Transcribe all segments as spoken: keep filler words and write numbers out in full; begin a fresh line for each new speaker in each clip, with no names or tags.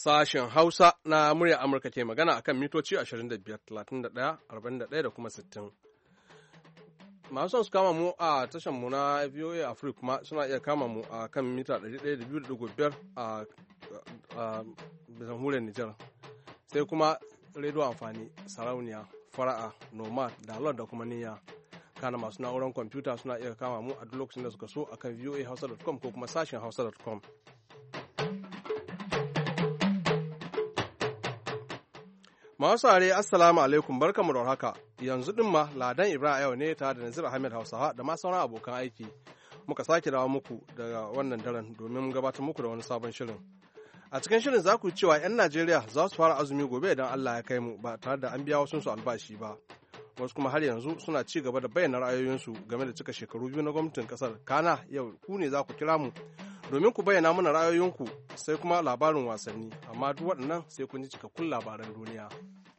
Sashen Hausa na murya Amurka ke magana a kan mitoci ashirin da biyar, talatin da ɗaya, arba'in da ɗaya da kuma sittin. Masu son su kama mu a tashar mu na V O A Africa kuma suna iya kama mu a kan mita ɗari ɗaya da biyu da ɗigo biyar a jamhuriyar Nijar. Sai kuma rediyo amfani, sarauniya, fara'a, nomad, dalot da kuma niyya. Kana masu na'urar kwamfuta suna iya kama mu a duk lokacin da suka so a kan voa hausa dot com ko kuma sashen hausa dot com. Masu are assalamu alaikum barkamu da haka yanzu din ma Ladan Ibrahim yau ne tare da Nazir Ahmed Hausawa da ma sauran abokan aiki muka sake dawo muku daga wannan daren domin gabatar muku da wani sabon shirin. A cikin shirin za ku cewa 'yan Najeriya za su fara azumi gobe idan Allah ya kai mu ba tare da an biya wasu su albashi ba. Wasu kuma har yanzu suna ci gaba da bayyana ra'ayoyinsu game da cika shekaru biyu na gwamnatin kasar. Kana yau ku ne za ku kira mu domin ku bayyana mana ra'ayoyinku sai kuma labarin wasanni, amma duk waɗannan sai kun ji cikakkun labaran duniya.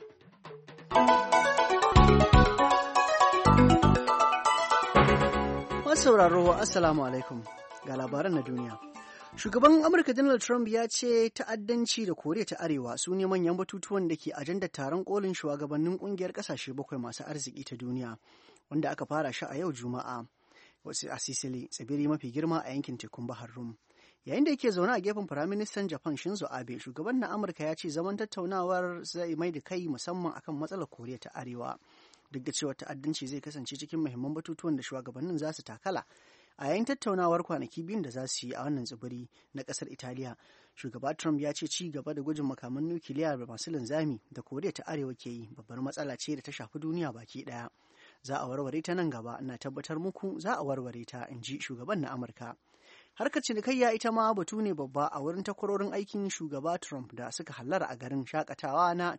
Masu sauraro, Assalamu alaikum ga labaran na duniya. Shugaban Amurka Donald Trump ya ce ta'addanci da Koriya ta Arewa su ne manyan batutuwan da ke ajandar taron kolin shugabannin kungiyar kasashe bakwai masu arziki ta duniya, wanda aka fara shi a yau Juma'a. Wasu a Sicily, tsibiri mafi girma a yankin tekun Bahar Rum. Yayin da yake zaune a gefen Firaministan Japan Shinzo Abe, shugaban na Amurka ya ce zaman tattaunawar zai mai da kai musamman akan matsalar Koriya ta Arewa. Duk da cewa ta'addanci zai kasance cikin muhimman batutuwan da shugabannin za su takala a yayin tattaunawar kwanaki biyun da za su yi a wannan tsibiri na ƙasar Italiya, shugaba Trump ya ce ci gaba da gwajin makaman nukiliya da masu linzami da Koriya ta Arewa ke yi babbar matsala ce da ta shafi duniya baki ɗaya. Za a warware ta nan gaba, ina tabbatar muku za a warware ta, in ji shugaban na Amurka. Harkar cinikayya ita ma batu ne babba a wurin takwarorin aikin shugaba Trump da suka hallara a garin shakatawa na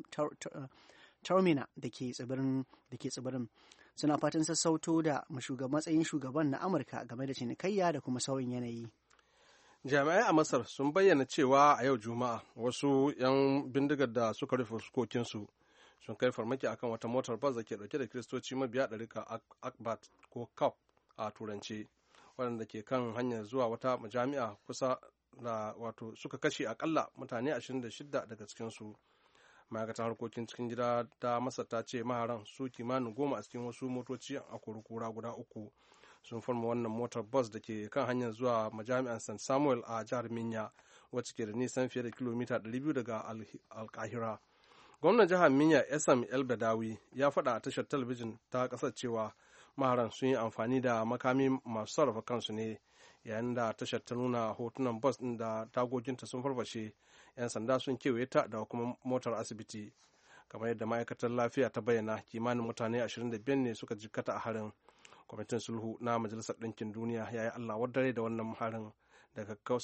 Taormina da ke tsibirin. Suna fatan sassauto da matsayin shugaban na Amurka game da cinikayya da kuma sauyin yanayi.
Jami'ai a Masar sun bayyana cewa a yau Juma'a wasu 'yan bindigar da suka rufe fuskokinsu sun kai farmaki akan wata motar bas da ke dauke da kiristoci mabiya ɗarika Akbat ko Kaf a turance, waɗanda ke kan hanyar zuwa wata majami'a kusa da wato suka kashe akalla mutane ashirin da shida daga cikinsu. Ma'aikatar harkokin cikin gida ta Masar ta ce maharan su kimanin goma a cikin wasu motoci a kurkura guda uku sun farma wannan motar bus da ke kan hanyar zuwa majami'an St. Samuel a jihar Minya, wacce ke da nisan fiye da kilomita ɗari biyu daga Alkahira. Gwamnan jihar Minya Esam El Badawi ya faɗa a tashar talabijin ta ƙasar cewa maharan sun yi amfani da makami masu sarrafa kansu ne, yayin da tashar ta nuna hotunan bus ɗin da tagoginta sun farfashe. 'Yan sanda sun kewaye ta da kuma motar asibiti. Kamar yadda ma'aikatar lafiya ta bayyana, kimanin mutane ashirin da biyar ne suka jikkata a harin. Kwamitin sulhu na Majalisar Ɗinkin Duniya ya yi Allah wadare da wannan harin da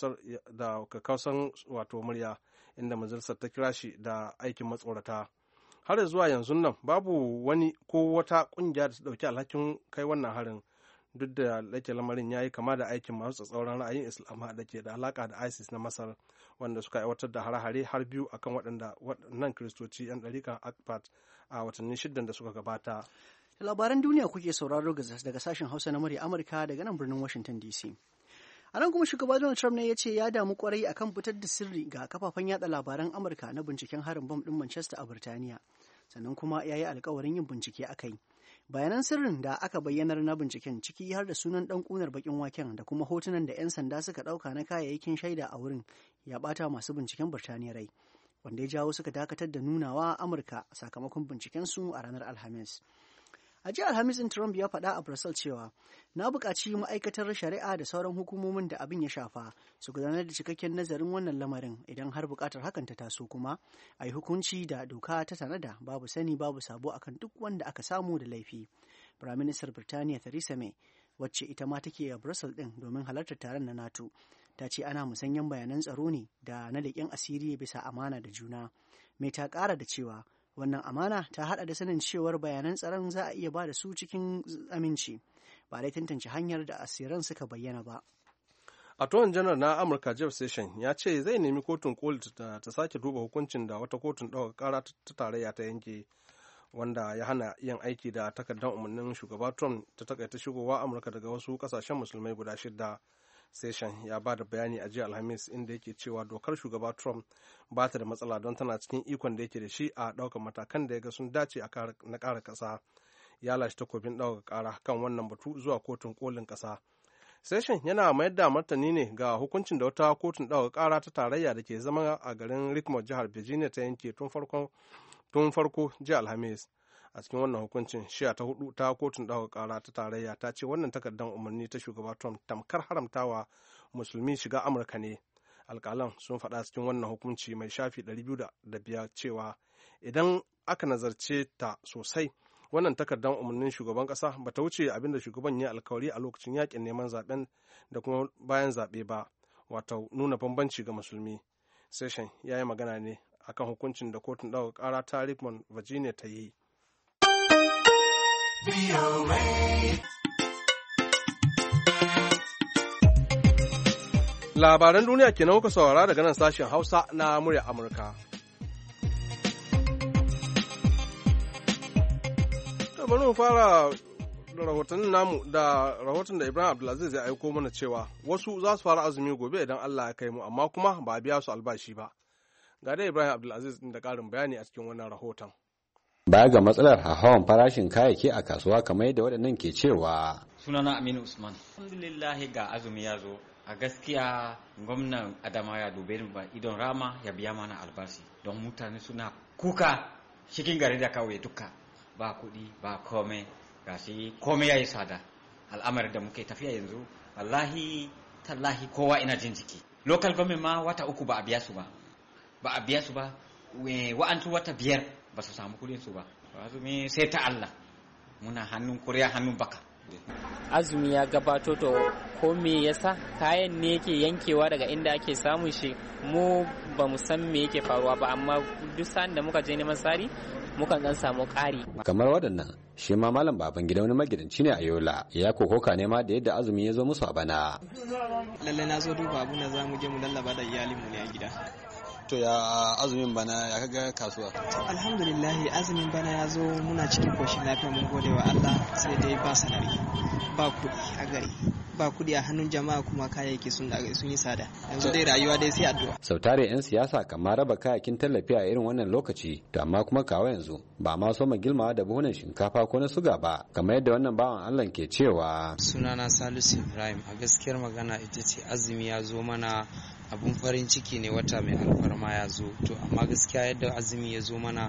kakkausan wato murya, inda majalisar ta kira shi da aikin matsorata. Har zuwa yanzu nan babu wani ko wata ƙungiya da ta ɗauki alhakin kai wannan harin, duk da lake lamarin ya yi kama da aikin masu tsatsauran ra'ayin Islama da ke da alaka da ISIS na Masar, wanda suka aiwatar da hare-hare har biyu akan waɗanda waɗannan kiristoci 'yan ɗarikan Akbat a watanni shidan da suka gabata.
Labaran duniya kuke sauraro daga sashen Hausa na murya Amurka daga nan birnin Washington D C. A nan kuma shugaba Donald Trump ne ya ce ya damu kwarai akan fitar da sirri ga kafafen yada labaran Amurka na binciken harin bom ɗin Manchester a Birtaniya, sannan kuma ya yi alkawarin yin bincike a kai. Bayanan sirrin da aka bayyanar na binciken, ciki har da sunan ɗan ƙunar bakin waken da kuma hotunan da 'yan sanda suka ɗauka na kayayyakin shaida a wurin, ya ɓata masu binciken Birtaniya rai, wanda ya jawo suka dakatar da nunawa Amurka sakamakon bincikensu a ranar Alhamis. A jiya Alhamis ɗin Trump ya faɗa a Brussels cewa, na buƙaci ma'aikatar shari'a da sauran hukumomin da abin ya shafa su gudanar da cikakken nazarin wannan lamarin, idan har buƙatar hakan ta taso kuma a yi hukunci da doka ta tanada, babu sani babu sabo akan duk wanda aka samu da laifi. Firaministar Birtaniya Theresa May, wacce ita ma take a Brussels ɗin domin halartar taron na NATO, ta ce ana musanyen bayanan tsaro ne da na leƙen asiri bisa amana da juna. May ta ƙara da cewa wannan amana ta hada da sanin cewar bayanan tsaron za a iya ba da su cikin aminci, ba dai tantance hanyar da asiran suka bayyana ba.
Attorney General na Amurka Jeff Sessions ya ce zai nemi kotun koli ta sake duba hukuncin da wata kotun ɗaukar ƙara ta tarayya ta yanke, wanda ya hana yin aiki da takardar umarnin shugaba Trump ta takaita shigowa Amurka daga wasu ƙasashen musulmai guda shida. Session ya ba da bayani a jiya Alhamis inda yake cewa dokar shugaba Trump ba ta da matsala don tana cikin ikon da yake da shi a ɗaukar matakan da ya ga sun dace na ƙara ƙasa. Ya lashe takobin ɗaukar ƙara kan wannan batu zuwa kotun kolin ƙasa. Session yana mayar da martani ne ga hukuncin da wata kotun ɗaukar ƙara ta tarayya da ke zama a garin Richmond jihar Virginia ta yanke tun farko jiya Alhamis. A cikin wannan hukuncin shiya ta hudu ta kotun ɗaukar ƙara ta tarayya ta ce wannan takardar umarni ta shugaba Trump tamkar haramtawa musulmi shiga Amurka ne. Alƙalan sun faɗa cikin wannan hukunci mai shafi ɗari biyu da biyar cewa idan aka nazarce ta sosai wannan takardar umarnin shugaban ƙasa ba ta wuce abin da shugaban ya alkawari a lokacin yakin neman zaben da kuma bayan zaɓe ba, wato nuna bambanci ga musulmi. Session ya yi magana ne akan hukuncin da kotun ɗaukar ƙara ta Richmond Virginia ta yi. Labaran duniya kenan kuka saurara daga nan sashen Hausa na murya Amurka. To bari mu fara da rahotannin namu da rahoton da Ibrahim Abdulaziz ya aiko mana cewa wasu za su fara azumi gobe idan Allah ya kai mu amma kuma ba a biya su albashi ba. Ga dai Ibrahim Abdulaziz da ƙarin bayani a cikin wannan rahoton.
Baya ga matsalar hauhawan farashin kayayyaki a kasuwa kamar yadda waɗannan ke cewa.
Sunana Aminu Usman. Alhamdulillah ga azumi ya zo. A gaskiya gwamnan Adama ya dube ni ba idon rama ya biya mana albashi don mutane suna kuka cikin gari da kauye duka ba kuɗi ba komai gashi komai yayi tsada. Al'amarin da muke tafiya yanzu wallahi tallahi kowa ina jin jiki. Local government ma wata uku ba a biya su ba. Ba a biya su ba wa'antu wata biyar ba su samu kudin su ba. Azumi sai ta Allah muna hannun kuriya hannun baka.
Azumi ya gabato to ko me yasa kayan ne yake yankewa daga inda ake samun shi mu ba mu san me yake faruwa ba amma duk sa'an da muka je neman sari mukan dan samu ƙari.
Kamar waɗannan shi ma malam baban gida wani magidanci ne a Yola ya kokoka ne ma da yadda azumi ya zo musu a bana.
Lalle na zo duba abu na zamu je mu lallaba da iyalinmu ne a gida.
To ya azumin bana ya kaga kasuwa?
Alhamdulillah azumin bana ya zo muna cikin koshin lafiya mun gode wa Allah sai dai ba sanari ba kuɗi a gari ba kuɗi a hannun jama'a kuma kayayyaki sun sun yi tsada yanzu dai rayuwa dai sai addu'a.
Sautare yan siyasa kamar raba kayakin tallafi a irin wannan lokaci to amma kuma kawo yanzu ba ma so ma gilmawa da buhunan shinkafa ko na suga ba kamar yadda wannan bawan Allah ke cewa.
Sunana Salisu Ibrahim a gaskiyar magana ita ce azumi ya zo mana abun farin ciki ne wata mai alfarma ya zo to amma gaskiya yadda azumi ya zo mana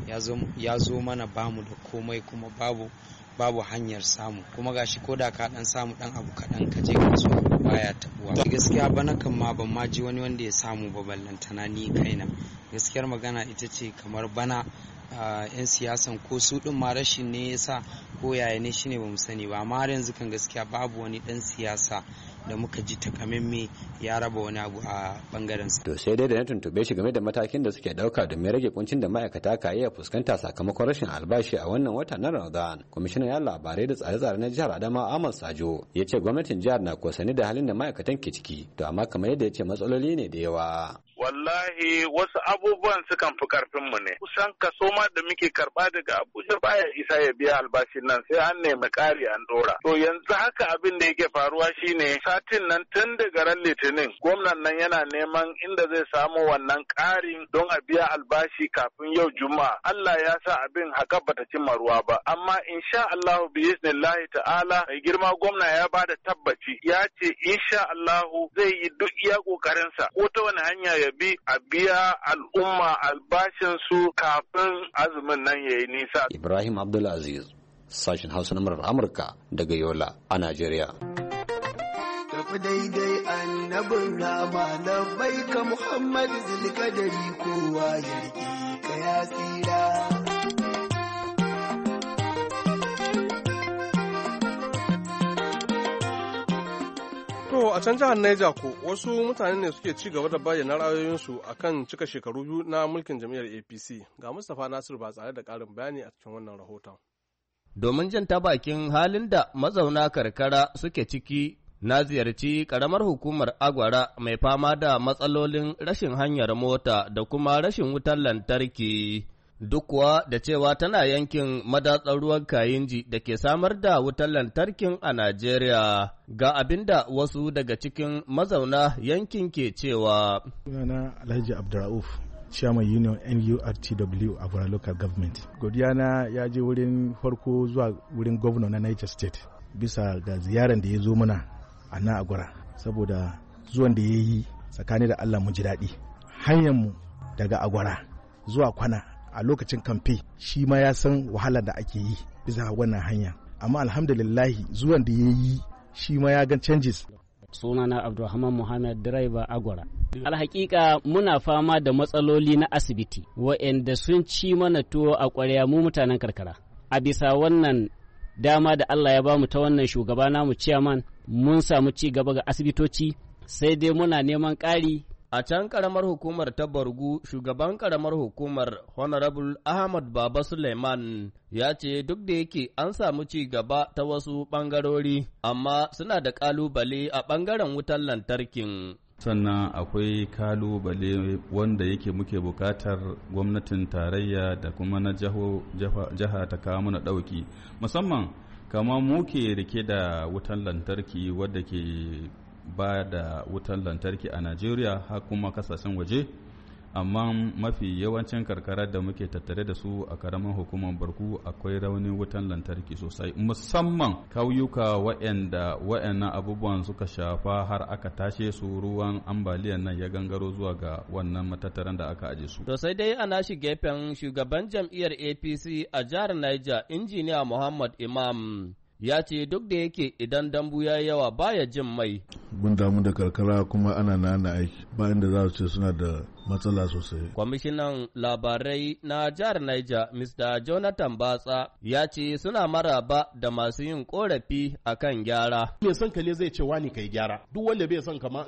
ya zo mana bamu da komai kuma babu babu hanyar samu kuma gashi ko da ka dan samu dan abu kaɗan ka je kasuwa baya tabuwa gaskiya bana kan ma ban ma ji wani wanda ya samu ba ballantana ni kaina gaskiyar magana ita ce kamar bana yan siyasan ko su din ma rashin ne yasa ko yaya ne shine bamu sani ba amma har yanzu kan gaskiya babu wani dan siyasa da muka ji takamaimai ya raba wani abu a bangaren sa.
To sai dai da na tuntube shi game da matakin da suke dauka domin rage kuncin da ma'aikata ka iya fuskanta sakamakon rashin albashi a wannan wata na Ramadan. Kwamishinan yan labarai da tsare-tsare na jihar Adamawa Ahmad Sajo ya ce gwamnatin jihar na kosani da halin da ma'aikatan ke ciki to amma kamar yadda ya ce matsaloli ne da yawa.
Wallahi wasu abubuwan sukan fi karfinmu ne. Kusan kaso ma da muke karba daga Abuja baya isa ya biya albashin nan sai an nemi ƙari an ɗora. To yanzu haka abin da yake faruwa shine satin nan tun daga ran Litinin gwamnan nan yana neman inda zai samu wannan ƙarin don a biya albashi kafin yau Juma'a. Allah ya sa abin haka bata cimma ruwa ba. Amma insha Allahu bi iznillahi ta'ala mai girma gwamna ya bada tabbaci ya ce insha Allahu zai yi duk iya ƙoƙarinsa ko ta wani hanya ya bi a biya al'umma albashin su kafin azumin nan yayi nisa.
Ibrahim Abdulaziz, sashen Hausa na murar Amurka daga Yola a Najeriya.
Tafi daidai annabin rama na baika Muhammad zulkadari kowa ya rike ka ya tsira.
To a can jihar Niger ko wasu mutane ne suke ci gaba da bayyana ra'ayoyinsu akan cika shekaru biyu na mulkin jam'iyyar A P C. Ga Mustapha Nasiru ba tsare da ƙarin bayani a cikin wannan rahoton.
Domin jin ta bakin halin da mazauna karkara suke ciki na ziyarci ƙaramar hukumar Agwara mai fama da matsalolin rashin hanyar mota da kuma rashin wutar lantarki duk kuwa da cewa tana yankin madatsar ruwan Kayinji da ke samar da wutar lantarkin a Najeriya. Ga abin da wasu daga cikin mazauna yankin ke cewa.
Sunana Alhaji Abdurrauf, Chairman Union N U R T W a Agwara Local Government. Godiya na ya je wurin farko zuwa wurin gwamna na Niger State bisa ga ziyaran da ya zo mana a na Agwara, saboda zuwan da ya yi tsakani da Allah mu ji daɗi. Hanyarmu daga Agwara zuwa Kwana a lokacin kamfe shi ma ya san wahalar da ake yi bisa wannan hanya, amma alhamdulillahi zuwan da ya yi shi ma ya gan changes.
Sunana Abdulrahman Muhammad, direba Agwara. Alhaƙiƙa muna fama da matsaloli na asibiti waɗanda sun ci mana tuwo a ƙwarya mu mutanen karkara. A bisa wannan dama da Allah ya bamu ta wannan shugaba namu ciyaman, mun samu ci gaba ga asibitoci, sai dai muna neman ƙari.
A can ƙaramar hukumar ta Bargu, shugaban ƙaramar hukumar Honorable Ahmad Baba Suleiman ya ce duk da yake an samu ci gaba ta wasu ɓangarori, amma suna da ƙalubale a ɓangaren wutar lantarkin.
Sannan akwai kalubale wanda yake muke bukatar gwamnatin tarayya da kuma na jiha ta kawo mana ɗauki, musamman kama muke rike da wutar lantarki wadda ke ba da wutar lantarki a Najeriya har kuma kasashen waje, amma mafi yawancin karkara da muke tattare da su a karamin hukumar Bargu akwai raunin wutar lantarki sosai, musamman kauyuka waɗanda waɗannan abubuwan suka shafa har aka tashe su, ruwan ambaliyan nan ya gangaro zuwa ga wannan matattaran da aka aje su.
To sai dai a nashi gefen shugaban jam'iyyar A P C a jihar Niger, injiniya Muhammad Imam, ya ce duk da yake idan dambu ya yawa baya jin mai.
Mun damu da karkara kuma ana nana aiki ba inda za su ce suna da matsala sosai.
Kwamishinan labarai na jihar Niger, Mister Jonathan Batsa, ya ce suna maraba da masu yin korafi a kan gyara.
Mai son ka ne zai ce wani kai gyara, duk wanda bai son ka ma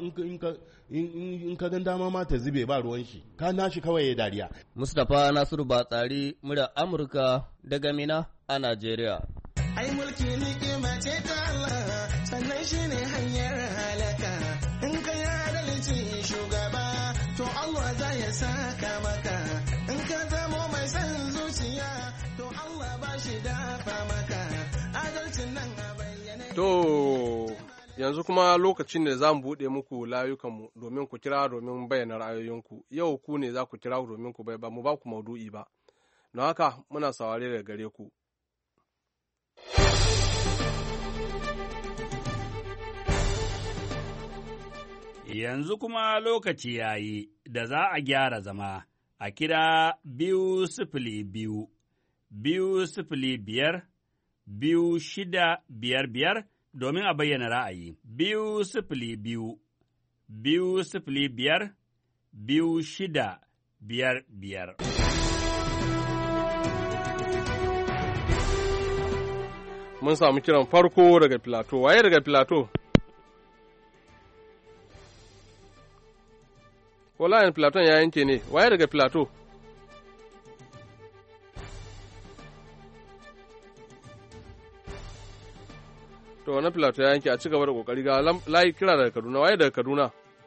in ka gan dama ma ta zube ba ruwan shi, ka nashi kawai ya dariya.
Mustapha Nasiru Batsari, murar Amurka daga Mina a Najeriya.
Ai mulki ni'ima ce ta Allah, sannan shi ne hanyar halaka. In ka yi adalci shugaba, to Allah za ya saka maka. In ka zamo mai son zuciya, to Allah ba shi dafa maka. Adalcin nan a bayyane.
To yanzu kuma lokacin da za mu buɗe muku layukanmu domin ku kira domin bayyana ra'ayoyinku. Yau ku ne za ku kira domin ku bai ba mu ba ku maudu'i ba. Don haka muna saurare daga gare ku.
Yanzu kuma lokaci ya yi da za a gyara zama a kira biyu sifili biyu, biyu sifili biyar, biyu shida biyar biyar domin a bayyana ra'ayi. Biyu sifili biyu, biyu sifili biyar, biyu shida biyar biyar.
Mun samu kiran farko daga Filato. Waye daga Filato? Ko layin Filaton ya yanke ne? Waye daga Filato? To, na Filato ya yanke, a ci gaba da kokari ga layi kira daga Kaduna. Waye daga Kaduna?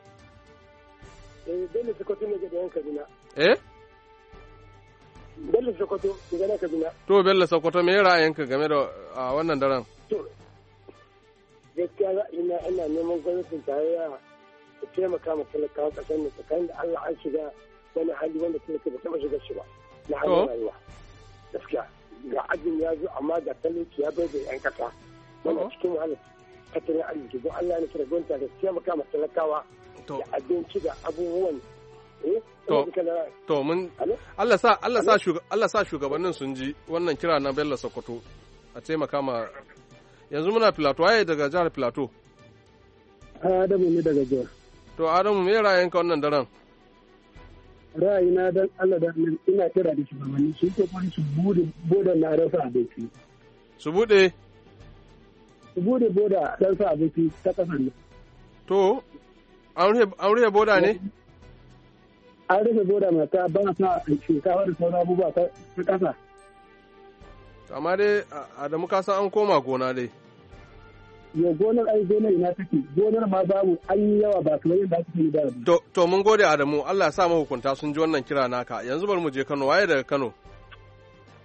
Eh, Bello Sokoto ne daga Kaduna.
Eh?
Bello Sokoto daga Kaduna.
To, Bello Sokoto, me ra'ayinka game da wannan daren?
To, gaskiya ina ina neman gwamnatin tarayya ta taimaka ma talakawa ƙasar ne tsakanin da Allah an shiga wani hali wanda talaka ba taɓa shiga shi ba na halin rayuwa. Gaskiya ga ajin ya zo amma ga talauci ya bai da 'yan ƙasa. Wanda cikin wahalar tattalin arziki don Allah ne kira gwamnati da taimaka ma talakawa da abinci da abubuwan.
To, to mun Allah sa Allah sa Allah sa shugabannin sun ji wannan kira na Bello Sokoto a taimaka ma. Yanzu muna Filato, waye daga jihar Filato?
Adamu ne daga jihar.
To Adamu, me ra'ayinka wannan daren?
Ra'ayina dan Allah da ina kira da shugabanni su kokari su bude boda na rasa abinci.
Su bude?
Su bude boda dan sa abinci ta kasar nan.
To, an rufe boda ne?
An rufe boda mata ba sa shinkafa da sauran abubuwa ta kasa.
Amma dai Adamu ka san an koma gona dai.
Yo gonar ai gonar ina take, gonar ma babu an yi yawa ba kamar yadda ake yi da.
To to mun gode Adamu, Allah ya sa mahukunta sun ji wannan kira naka. Yanzu bari mu je Kano, waye daga Kano?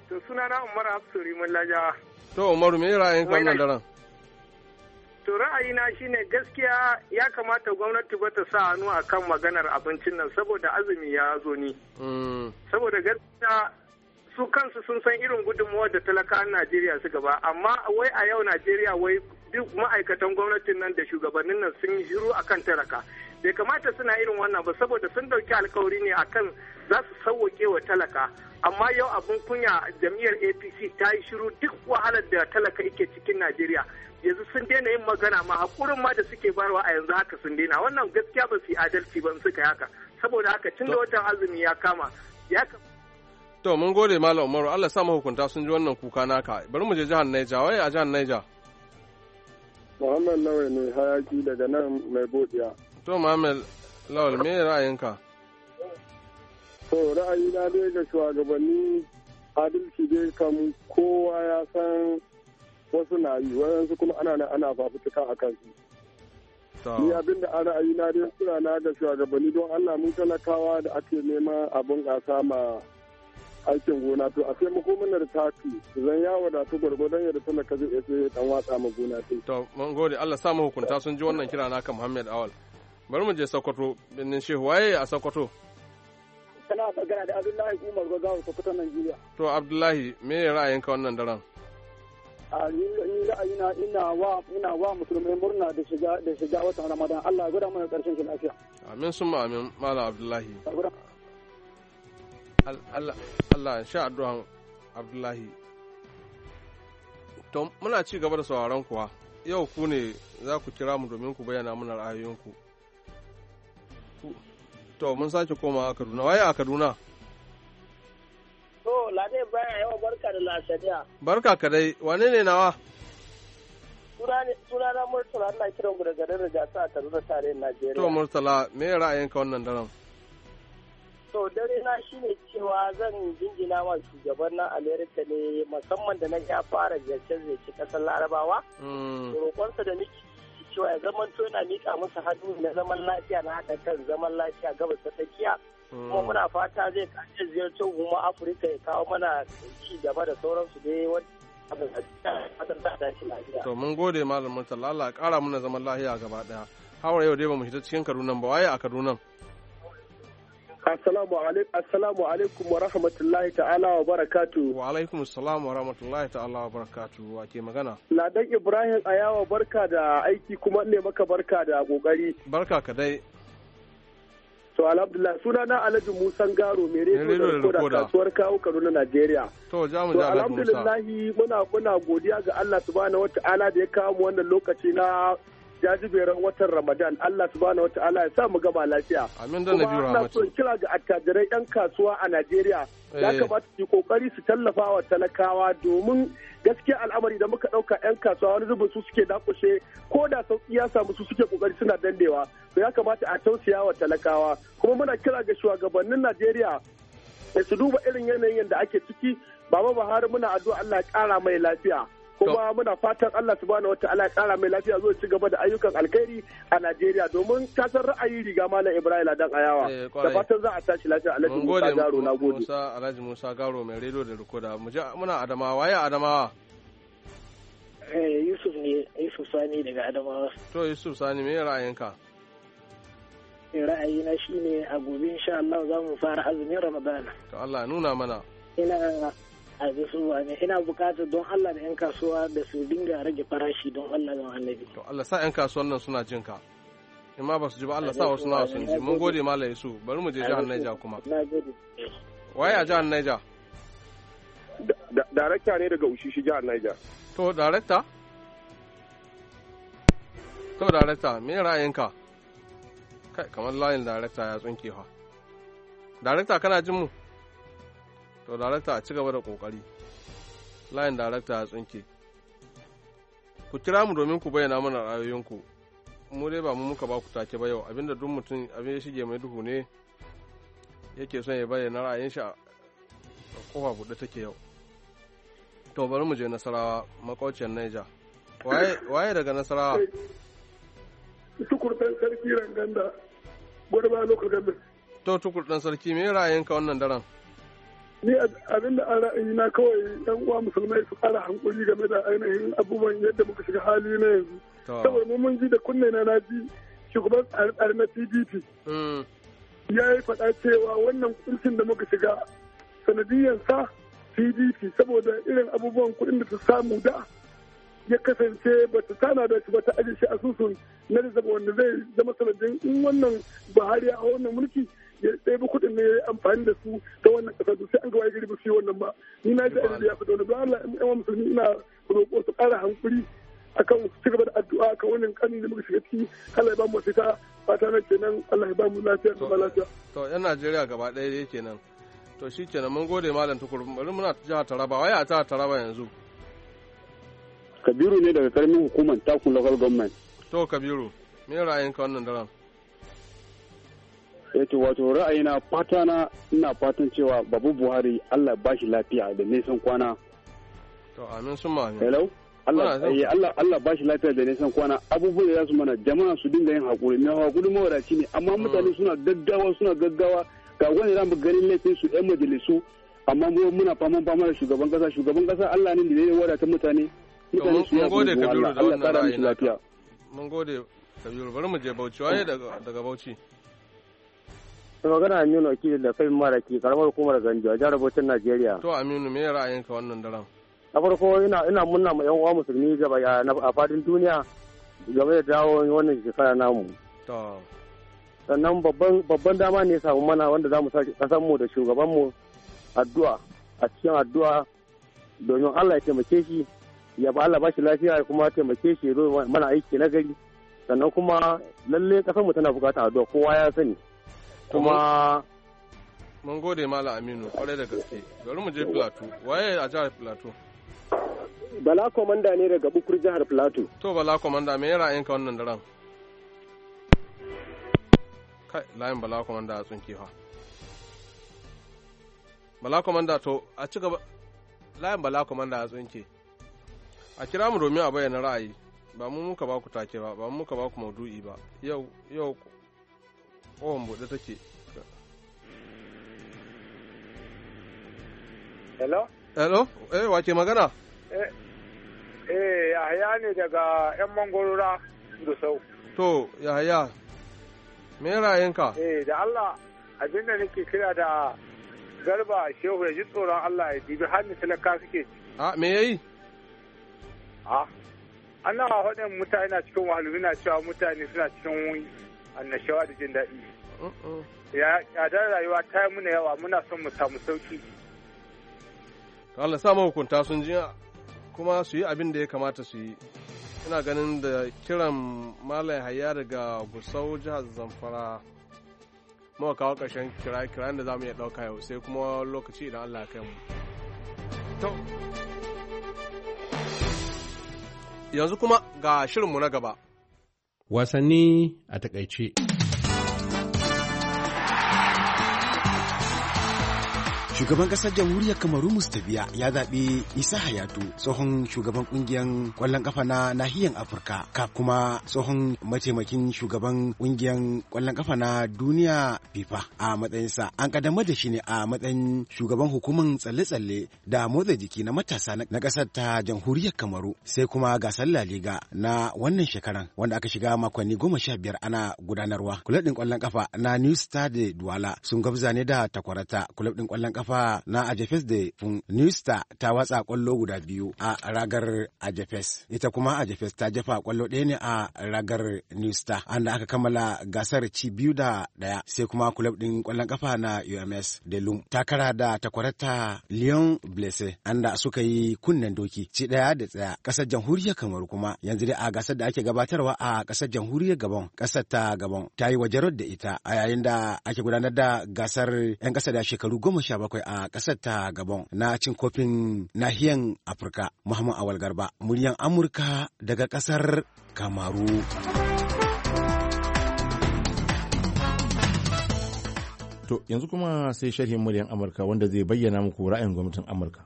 To suna na Umar Hafsuri mun laja.
To Umaru me ra'ayin wannan daren?
To ra'ayina shine gaskiya ya kamata gwamnati ba ta sa hannu akan maganar abincin nan saboda azumi ya zo ni. Saboda gaskiya su kansu sun san irin gudunmuwar da talakawan Najeriya suka ba, amma wai a yau Najeriya wai duk ma'aikatan gwamnatin nan da shugabannin nan sun yi shiru akan talaka. Bai kamata suna irin wannan ba saboda sun dauki alkawari ne akan za su sauwake wa talaka. Amma yau abin kunya jam'iyyar A P C ta yi shiru duk wahalar da talaka yake cikin Najeriya. Yanzu sun daina yin magana ma hakurin ma da suke barwa a yanzu haka sun daina. Wannan gaskiya ba su yi adalci ba suka yi haka. Saboda haka tun da watan azumi ya kama ya kama.
To mun gode Malam Umaru, Allah sa mahukunta sun ji wannan kuka naka. Bari mu je jihar Niger, waye a jihar Niger?
Muhammad Lawal ne hayaki daga nan mai bodiya.
To Muhammad Lawal me ra'ayinka?
To ra'ayina dai ga shugabanni adalci dai kam kowa ya san wasu na yi, wayansu kuma ana nan ana fafutuka a kansu. Ni abinda a ra'ayina dai suna na ga shugabanni don Allah mun talakawa da ake nema abin gasa ma aikin gona to a taimako mana da taki zan ya wadatu gwargwadon yadda talaka zai iya sai dan watsa ma gona sai.
To mun gode Allah sa mu hukunta sun ji wannan kira naka Muhammad Awal. Bari mu je Sokoto, binnin Shehu waye a Sokoto?
Kana magana da Abdullahi Umar Gogawa Sokoto Najeriya.
To Abdullahi me ra'ayinka wannan daren?
A ni ra'ayina ina wa ina wa musulmai murna da shiga da shiga watan Ramadan. Allah ya gwada mana karshen shi lafiya.
Amin summa amin Malam Abdullahi. Allah Allah sha addu'an Abdullahi. To muna ci gaba da sauraron kuwa. Yau ku ne za ku kira mu domin ku bayyana mana ra'ayoyinku. To mun sake koma a Kaduna. Waye a Kaduna?
To Lade Ibrahim yawa barka da lasariya.
Barka ka dai. Wane ne nawa?
Suna na Murtala ana kiran ku daga garin Rigasa a Kaduna tarayyar Najeriya.
To Murtala me ra'ayinka wannan daren?
To dare na shine cewa zan jingina wa shugaban na Amerika ne musamman da na ya fara ziyarce-ziyarce kasar Larabawa. Roƙonsa da nake cewa ya zaman to yana miƙa musu hannu na zaman lafiya na haɗa kan zaman lafiya gabas ta tsakiya. Kuma muna fata zai kace ziyartar kuma Afirka ya kawo mana ci gaba da sauransu dai wani.
To mun gode Malam Murtala Allah ya ƙara mana zaman lafiya gaba ɗaya. Hawar yau dai ba mu shiga cikin Kaduna ba waye a Kaduna.
Assalamu alaikum assalamu alaikum wa rahmatullahi ta'ala wa barakatu.
Wa alaikum assalam wa rahmatullahi ta'ala wa barakatu. Wa ke magana?
Ladan Ibrahim Ayawa barka da aiki kuma ne maka barka da kokari.
Barka ka dai.
To alhamdulillah suna na Alhaji Musa Garo mai rediyo da koda kasuwar kawo Kaduna Najeriya.
To ja mu ja Alhaji Musa.
Alhamdulillah muna muna godiya ga Allah subhanahu wata'ala da ya kawo mu wannan lokaci na jajiberan watan Ramadan. Allah subhanahu wata'ala ya sa mu gama lafiya.
Amin da nabi rahmatu.
Kuma ina kira ga attajirai yan kasuwa a Najeriya ya kamata su kokari su tallafa wa talakawa domin gaskiya al'amari da muka dauka yan kasuwa wani zubin su suke dakushe ko da sauki ya samu su suke kokari suna dandewa to ya kamata a tausaya wa talakawa kuma muna kira ga shugabannin Najeriya da su duba irin yanayin da ake ciki. Baba Buhari muna addu'a Allah ya kara mai lafiya kuma muna fatan Allah subhanahu wataala ya kara mai lafiya zo ci gaba da ayyukan alkhairi a Najeriya domin ka san ra'ayi riga Malam Ibrahim Ladan Ayawa da fatan za a tashi lafiya. Alhaji Musa Garo na gode.
Musa Alhaji Musa Garo mai rediyo da rikoda muna Adamawa waye Adamawa?
Eh Yusuf ne Yusuf Sani daga Adamawa.
To Yusuf Sani me ra'ayinka?
Ra'ayina shine a gobe insha Allah za mu fara azumin Ramadan.
To Allah nuna mana.
Ina a bisuwa ne ina bukatar don Allah da 'yan kasuwa da su dinga rage farashi don Allah da annabi.
To Allah sa 'yan kasuwan nan suna jin ka. In ma ba su ji ba Allah sa wasu na sun ji. Mun gode Malam Yusuf. Bari mu je jihar Niger kuma.
Na gode.
Waye a jihar Niger?
Darakta ne daga Ushishi jihar Niger.
To darakta? To darakta me ra'ayinka? Kai kamar layin darakta ya tsunke fa. Darakta kana jin mu? To darakta a ci gaba da kokari. Layin darakta ya tsinke. Ku kira mu domin ku bayyana mana ra'ayoyinku. Mu dai ba mu muka ba ku take ba yau abinda duk mutum abin ya shige mai duhu ne yake son ya bayyana ra'ayin shi a kofa buɗe take yau. To bari mu je Nasarawa makauciyar Niger. Waye waye daga Nasarawa?
Tukur dan sarki Ranganda. Gwarba lokacin ganda.
To tukur dan sarki me ra'ayinka wannan daren?
ni abin da an ra'ayi na kawai yan uwa musulmai su fara hankuri game da ainihin abubuwan yadda muka shiga hali na yanzu saboda mu mun ji da kunne na na ji shugaban tsare na P D P ya yi faɗa cewa wannan kuncin da muka shiga sanadiyan sa P D P saboda irin abubuwan kuɗin da ta samu da ya kasance ba ta tana da shi ba ta ajiye shi asusun na rizaba wanda zai zama sanadin in wannan Buhari a wannan mulki ya ɗaya kuɗin ne ya yi amfani da su ta wannan ƙasa to sai an ga waye gari ba su yi wannan ba ni na ji a ya fito don Allah in yawan musulmi ina roƙo su ƙara hankuri akan su ci gaba da addu'a akan wannan ƙanin da muka shiga ciki Allah ya ba mu mafita fata na kenan Allah ya ba mu lafiya da lafiya
to yan Najeriya gaba ɗaya dai kenan to shi kenan mun gode malam Tukur bari muna jihar Taraba waye a jihar Taraba yanzu
Kabiru ne daga karamin hukumar Takun Local Government
to Kabiru me ra'ayinka wannan daren
yace wato ra'ayina fata na ina fatan cewa babu Buhari Allah ba shi lafiya da nisan kwana
to amin sun ma
hello Allah eh Allah Allah ba shi lafiya da nisan kwana abubuwan da za su mana jama'a su dinga yin hakuri mai hakuri mawadaci ne amma mutane suna gaggawa suna gaggawa ga wani ran ganin laifin su ɗan majalisu amma mu muna faman fama da shugaban kasa shugaban kasa Allah ne da ya wadata mutane mutane su ya
gode Kabiru da wannan ra'ayi
lafiya
mun gode Kabiru bari mu je Bauchi waye daga daga Bauchi
to magana Aminu wakili da kai mara ki karamar hukumar Ganjo a jihar Bauchi Najeriya
to Aminu me ra'ayinka wannan daren
na farko ina ina munna ma yan uwa musulmi gaba a fadin duniya game da dawo wannan shekara namu
to
sannan babban babban dama ne ya samu mana wanda zamu saki kasan mu da shugaban mu addu'a a cikin addu'a domin Allah ya taimake shi ya ba Allah ba shi lafiya ya kuma taimake shi ya zo mana aiki na gari sannan kuma lalle kasan mu tana bukatar addu'a kowa ya sani kuma
mun gode Malam Aminu kwarai da gaske bari mu je Plateau waye a jihar Plateau
Bala komanda ne daga Bukur jihar Plateau
to Bala komanda me ra'ayinka wannan daren kai layin Bala komanda a tsunke fa Bala komanda to a ci gaba layin Bala komanda a tsunke a kira mu domin a bayyana ra'ayi ba mu muka ba ku take ba ba mu muka ba ku maudu'i ba yau yau kowan buɗe take
hello
hello eh wace magana
eh eh Yahaya ne daga yan mangorora Gusau
to Yahaya me ra'ayinka
eh da Allah abinda nake kira da Garba Shehu ya ji tsoron Allah ya dibi hannun talaka suke
a me yayi
a ana faɗin mutane na cikin wahalu na cewa mutane suna cikin annashawa da jin daɗi ya tsadar rayuwa ta yi muna yawa muna son mu samu sauki
Allah sa mahukunta sun ji kuma su yi abin da ya kamata su yi ina ganin da kiran Malam Hayya daga Gusau jihar Zamfara muka kawo ƙarshen kira-kiran da za mu iya ɗauka yau sai kuma lokaci idan Allah ya kai mu yanzu kuma ga shirinmu na gaba
wasanni a takaice.
Shugaban kasar jamhuriyar Kamaru Mustabiya ya zaɓi Isa Hayatu tsohon shugaban ƙungiyar ƙwallon ƙafa na nahiyar Afirka ka kuma tsohon mataimakin shugaban ƙungiyar ƙwallon ƙafa na duniya FIFA a matsayinsa an kaddamar da shi ne a matsayin shugaban hukumar tsalle-tsalle da motsa jiki na matasa na ƙasar ta jamhuriyar Kamaru sai kuma gasar La Liga na wannan shekaran wanda aka shiga makonni goma sha biyar ana gudanarwa. Kulab ɗin ƙwallon ƙafa na New Stade Douala sun gabza ne da takwarata kulab ɗin ƙwallon ƙafa na Ajefes da New Star ta watsa kwallo guda biyu a ragar Ajefes. Ita kuma Ajefes ta jefa kwallo ɗaya ne a ragar New Star. An da aka kammala gasar ci biyu da ɗaya sai kuma kulab ɗin kwallon kafa na U M S da Lum ta kara da takwarata Lyon Blesse an da suka yi kunnen doki ci ɗaya da tsaya. Ƙasar jamhuriyar Kamaru kuma yanzu dai a gasar da ake gabatarwa a ƙasar jamhuriyar Gabon ƙasar ta Gabon ta yi wajarar da ita a yayin da ake gudanar da gasar 'yan ƙasa da shekaru goma sha bakwai a ƙasar ta Gabon na cin kofin nahiyan Afirka. Muhammad Awal Garba, muryan Amurka daga ƙasar Kamaru.
To yanzu kuma sai sharhin muryan Amurka wanda zai bayyana muku ra'ayin gwamnatin Amurka.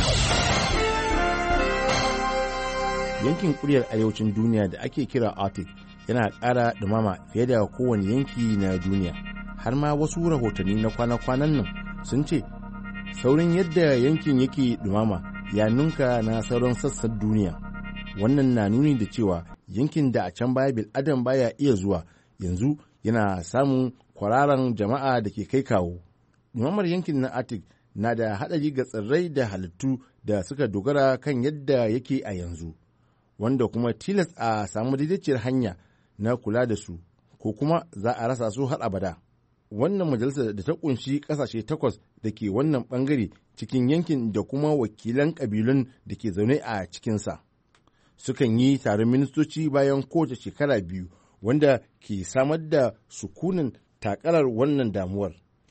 Yankin kuryar arewacin duniya da ake kira Arctic yana ƙara dumama fiye da kowane yanki na duniya. Har ma wasu rahotanni na kwana-kwanan nan sun ce saurin yadda yankin yake dumama ya nunka na sauran sassan duniya. Wannan na nuni da cewa yankin da a can baya bil'adam baya iya zuwa yanzu yana samun kwararan jama'a da ke kai kawo. Dumamar yankin na Arctic na da haɗari ga tsirrai da halittu da suka dogara kan yadda yake a yanzu, wanda kuma tilas a samu daidaiciyar hanya na kula da su, ko kuma za a rasa su har abada. Wannan majalisar da ta kunshi ƙasashe takwas da ke wannan ɓangare cikin yankin da kuma wakilan ƙabilun da ke zaune a cikinsa. Sukan yi taron ministoci bayan kowace shekara biyu, wanda ke samar da sukunin takarar wannan damuwar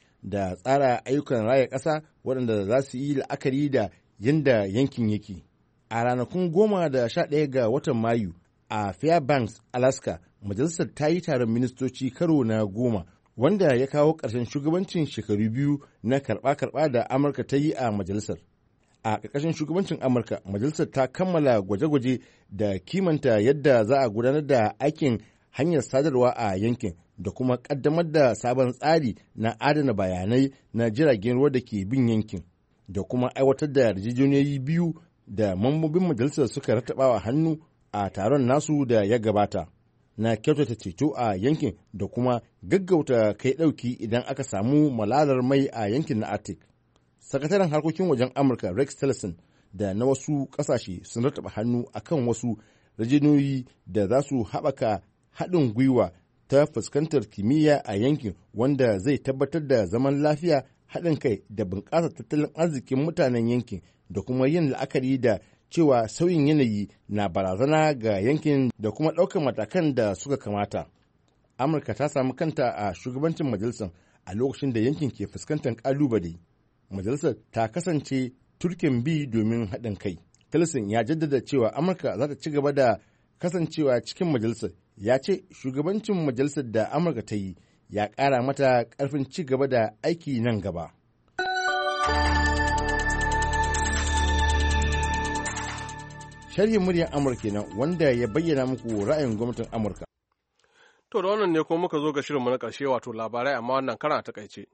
da tsara ayyukan raya ƙasa waɗanda za su yi la'akari da yadda yankin yake. A ranakun goma da sha ɗaya ga watan Mayu a Fairbanks, Alaska, majalisar ta yi taron ministoci karo na goma, wanda ya kawo ƙarshen shugabancin shekaru biyu na karɓa-karɓa da Amurka ta yi a majalisar. A ƙarƙashin shugabancin Amurka, majalisar ta kammala gwaje-gwaje da kimanta yadda za a gudanar da aikin hanyar sadarwa a yankin da kuma ƙaddamar da sabon tsari na adana bayanai na jiragen ruwa da ke bin yankin, da kuma aiwatar da yarjejeniyoyi biyu da mambobin majalisar suka rattabawa hannu a taron nasu da ya gabata na kyautata ceto a yankin da kuma gaggauta kai ɗauki idan aka samu malalar mai a yankin na Arctic. Sakataren harkokin wajen Amurka Rex Tillerson da na wasu ƙasashe sun rattaba hannu akan wasu yarjejeniyoyi da za su haɓaka haɗin gwiwa ta fuskantar kimiyya a yankin, wanda zai tabbatar da zaman lafiya, haɗin kai da bunƙasa tattalin arzikin mutanen yankin, da kuma yin la'akari da cewa sauyin yanayi na barazana ga yankin da kuma ɗaukar matakan da suka kamata. Amurka ta samu kanta a shugabancin majalisar a lokacin da yankin ke fuskantar ƙalubale. Majalisar ta kasance turken bi domin haɗin kai. Tillerson ya jaddada cewa Amurka za ta ci gaba da kasancewa cikin majalisar. Ya ce shugabancin majalisar da Amurka ta yi ya ƙara mata ƙarfin ci gaba da aiki nan gaba. Sharhin muryar Amurka nan wanda ya bayyana muku ra'ayin gwamnatin Amurka.
To da wannan ne kuma muka zo ga shirinmu na ƙarshe, wato labarai amma wannan karan a takaice.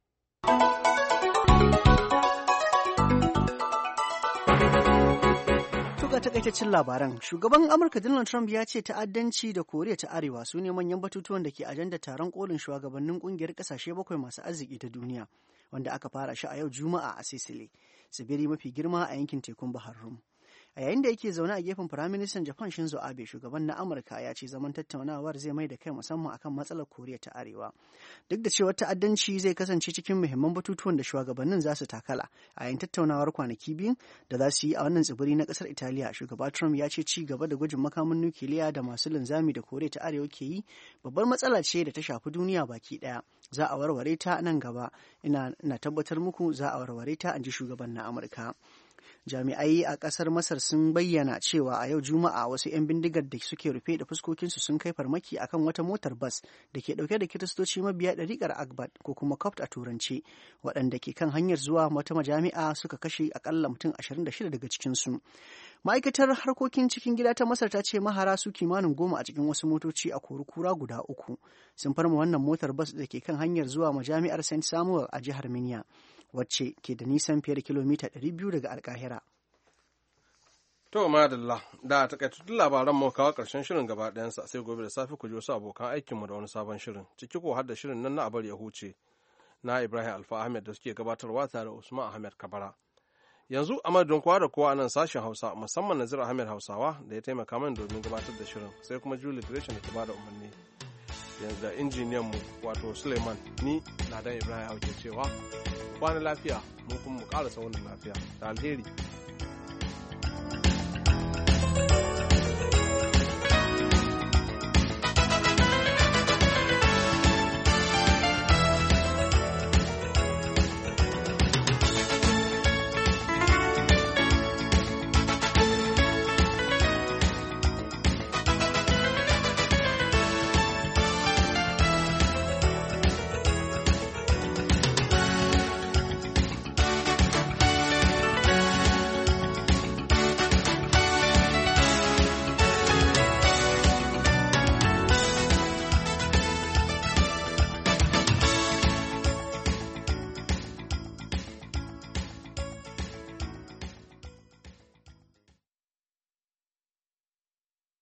Ga takaitaccen labaran, shugaban Amurka Donald Trump ya ce ta'addanci da Koriya ta Arewa su ne manyan batutuwan da ke ajandar taron kolin shugabannin kungiyar kasashe bakwai masu arziki ta duniya, wanda aka fara shi a yau Juma'a a Sicily, tsibiri mafi girma a yankin tekun Bahar Rum. A yayin da yake zaune a gefen Firaministan Japan Shinzo Abe, shugaban na Amurka ya ce zaman tattaunawar zai mai da kai musamman akan matsalar Koriya ta Arewa. Duk da cewa ta'addanci zai kasance cikin muhimman batutuwan da shugabannin za su takala a yayin tattaunawar kwanaki biyu da za su yi a wannan tsibiri na kasar Italiya, shugaba Trump ya ce ci gaba da gwajin makamin nukiliya da masu linzami da Koriya ta Arewa ke yi babbar matsala ce da ta shafi duniya baki daya. Za a warware ta nan gaba, ina na tabbatar muku za a warware ta, in ji shugaban na Amurka. Jami'ai a ƙasar Masar sun bayyana cewa a yau Juma'a wasu 'yan bindigar da suke rufe da fuskokinsu sun kai farmaki akan wata motar bas da ke ɗauke da kiristoci mabiya ɗariƙar Akbat ko kuma Copt a Turance, waɗanda ke kan hanyar zuwa wata majami'a suka kashe akalla mutum ashirin da shida daga cikinsu. Ma'aikatar harkokin cikin gida ta Masar ta ce mahara su kimanin goma a cikin wasu motoci a Kurukura guda uku sun farma wannan motar bas da ke kan hanyar zuwa majami'ar Saint Samuel a jihar Minya, wacce ke da nisan fiye da kilomita ɗari biyu daga Alkahira.
To madalla, da takaitattun labaran mu kawo ƙarshen shirin gaba ɗayansa, sai gobe da safe ku ji wasu abokan aikinmu da wani sabon shirin, ciki ko har da shirin nan na abar ya huce na Ibrahim Alfa Ahmed da suke gabatarwa tare da Usman Ahmed Kabara. Yanzu a madadin kowa da kowa a nan sashen Hausa, musamman Nazir Ahmed Hausawa da ya taimaka mana domin gabatar da shirin, sai kuma Julie Gresham da ta bada umarni. Yanzu da injiniyan mu wato Suleiman, ni Ladan Ibrahim Auke cewa kwana lafiya, mu kuma mu ƙara saunin lafiya da alheri.